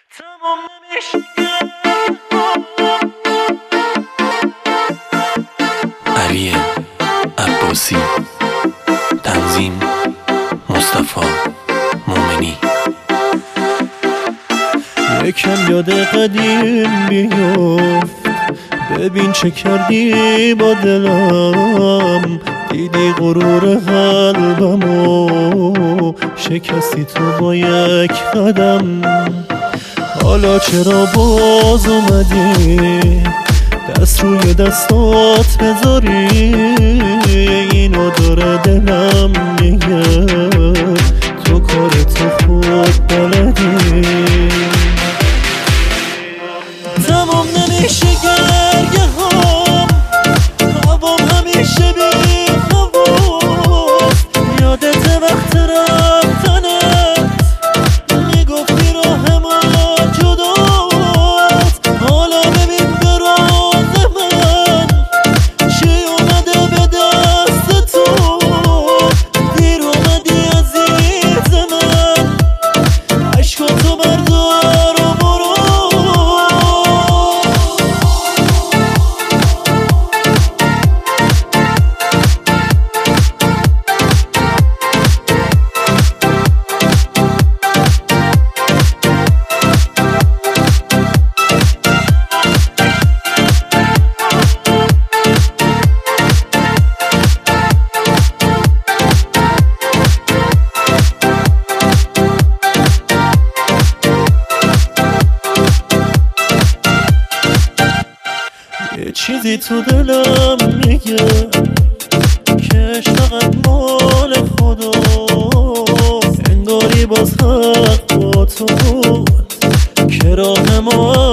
علی عباسی، تنظیم مصطفی مومنی. یکم یاد قدیم بیفت، ببین چه کردی با دلم. دیدی غرور قلبمو شکستی تو با یک قدم. حالا چرا باز اومدی دست روی دستات بذاری؟ اینو داره دلم میگه تو کارتو خود بلدی. تمام نمیشه گرگه هم، هوام همیشه بی خواست. یادت وقت رفتنت میگفتی راه ما جداست. حالا ببین به راز من چی اومده به دست تو. دیر اومدی عزیز من، عشقاتو بردار و برو. یه چیزی تو دلم میگه که عشق فقط مال خداست. انگاری باز حق با تو بود که راه ما